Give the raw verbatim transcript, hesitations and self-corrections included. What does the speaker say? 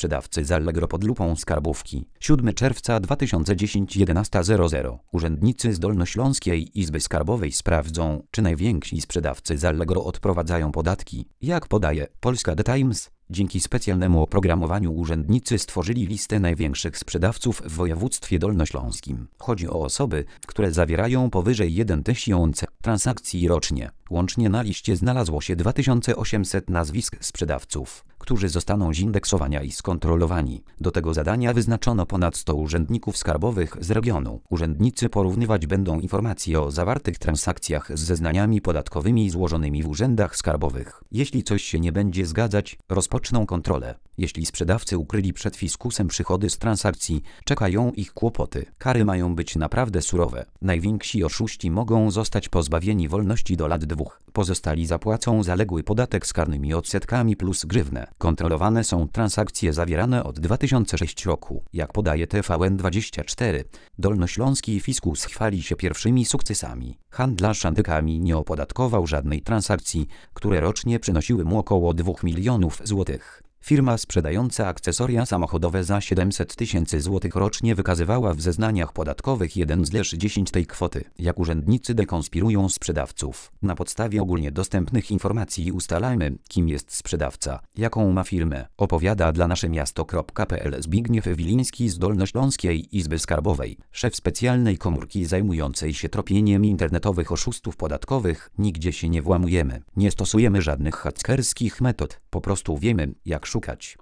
sprzedawcy z Allegro pod lupą skarbówki. siódmego czerwca dwa tysiące dziesiątego jedenastego zero zero. Urzędnicy z Dolnośląskiej Izby Skarbowej sprawdzą, czy najwięksi sprzedawcy z Allegro odprowadzają podatki. Jak podaje Polska The Times, dzięki specjalnemu oprogramowaniu urzędnicy stworzyli listę największych sprzedawców w województwie dolnośląskim. Chodzi o osoby, które zawierają powyżej jeden tysiąc transakcji rocznie. Łącznie na liście znalazło się dwa tysiące osiemset nazwisk sprzedawców, którzy zostaną zindeksowani i skontrolowani. Do tego zadania wyznaczono ponad sto urzędników skarbowych z regionu. Urzędnicy porównywać będą informacje o zawartych transakcjach z zeznaniami podatkowymi złożonymi w urzędach skarbowych. Jeśli coś się nie będzie zgadzać, rozpoczną kontrolę. Jeśli sprzedawcy ukryli przed fiskusem przychody z transakcji, czekają ich kłopoty. Kary mają być naprawdę surowe. Najwięksi oszuści mogą zostać pozbawieni wolności do lat dwóch. Pozostali zapłacą zaległy podatek z karnymi odsetkami plus grzywnę. Kontrolowane są transakcje zawierane od dwa tysiące szóstego roku. Jak podaje T V N dwadzieścia cztery, dolnośląski fiskus chwali się pierwszymi sukcesami. Handlarz antykami nie opodatkował żadnej transakcji, które rocznie przynosiły mu około dwóch milionów złotych. Firma sprzedająca akcesoria samochodowe za siedemset tysięcy złotych rocznie wykazywała w zeznaniach podatkowych jeden z dziesięć tej kwoty. Jak urzędnicy dekonspirują sprzedawców? Na podstawie ogólnie dostępnych informacji ustalamy, kim jest sprzedawca, jaką ma firmę. Opowiada dla naszemiasto kropka p l Zbigniew Wiliński z Dolnośląskiej Izby Skarbowej, szef specjalnej komórki zajmującej się tropieniem internetowych oszustów podatkowych. Nigdzie się nie włamujemy. Nie stosujemy żadnych hakerskich metod. Po prostu wiemy, jak szukać.